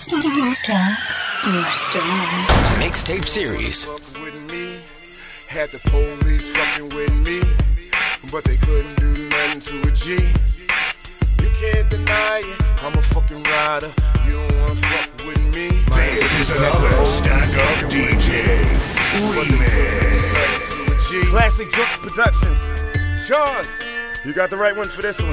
Stuck or Stone. Mixtape series. With me, had the police fucking with me, but they couldn't do nothing to a G. You can't deny it, I'm a fucking rider. You don't wanna fuck with me. This is another Stack Up DJ remix. Classic Drunk Productions. Charles, you got the right one for this one.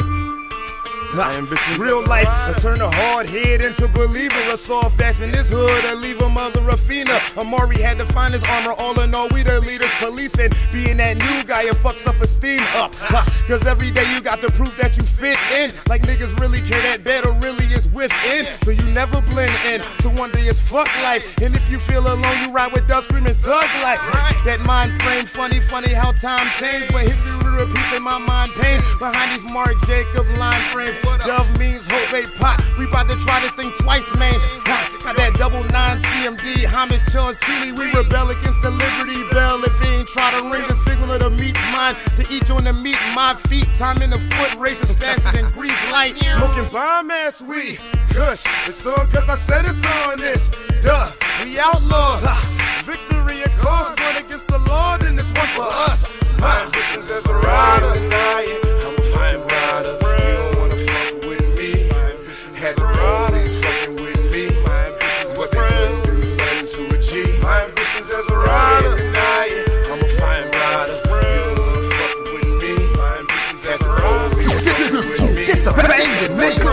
Real life, I turn a hard head into believer. A soft ass in this hood, I leave a mother Rafina. Amari had to find his armor, all in all, we the leaders policing. Being that new guy, it fucks self-esteem up. Cause every day you got to prove that you fit in. Like niggas really care that better really is within. So you never blend in, so one day it's fuck life. And if you feel alone, you ride with dust screaming thug life. That mind frame, funny how time changed. But history repeats in my mind pain. Behind these Mark Jacob line frames. Dove means hope ain't pot. We bout to try this thing twice, man. Got that 99 CMD, homage Charles Chile. We rebel against the Liberty Bell. If he ain't try to ring the signal of the meat's mine. To each on the meat, my feet. Time in the foot races faster than grease light. Smoking bomb ass weed. Kush, it's on cause I said it's on this. Duh, we outlaws. Victory at cost, going against the law, then this one for us. My ambitions as a rider. I'm a fine rider. Had the police fucking with me, but they couldn't do nothing to a G. My ambitions as a rider, I'm a fine rider. You don't wanna fuck with me. My ambitions as a rider. This a banging nigga.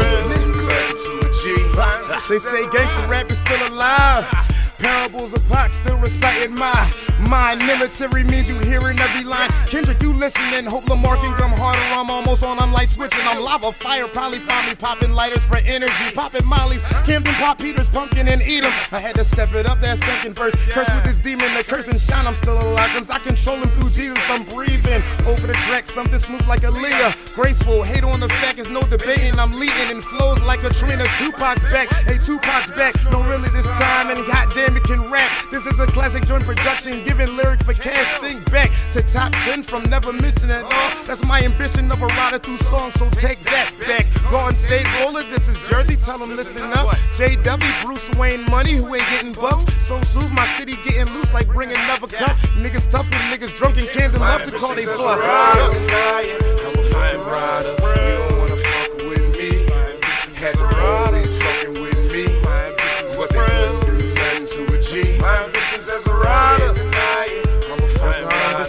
They say gangsta rap is still alive. Parables of Pac still reciting my mind. Military means you hearing every line. Kendrick, you listening. Hope Lamar can come harder. I'm almost on. I'm light switching. I'm lava fire. Probably find me popping lighters for energy. Popping mollies. Camden pop Peters, pumpkin and eat 'em. I had to step it up that second verse. Curse with this demon. The curse and shine. I'm still alive. Cause I control him through Jesus. I'm breathing. Over the track. Something smooth like Aaliyah. Graceful. Hate on the fact. It's no debating. I'm leading and flows like a Trina. Tupac's back. Hey, Tupac's back. No, really this time. And goddamn it can rap. This is a classic joint production, giving lyrics for cash. Think back to top 10 from never mention at all. That's my ambition of a rider through songs, so take that back. Garden State Roller, this is Jersey, tell them listen up. JW, Bruce Wayne Money, who ain't getting bucks. So soothe my city getting loose like bring another cup. Niggas tough and niggas drunk and can't love to call they bluff. I'm a fine rider, you don't wanna fuck with me. Had the police fucking with me, but they couldn't do nothing to a G. My ambitions as a rider, I'm a fine rider.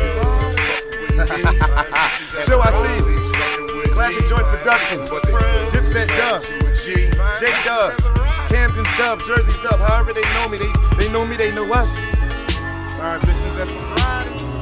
So I see classic joint production. Dipset Dub, J Dub, Camden's Dub, Jersey's Dub. However they know me, they know me, they know us. Our ambitions as some riders.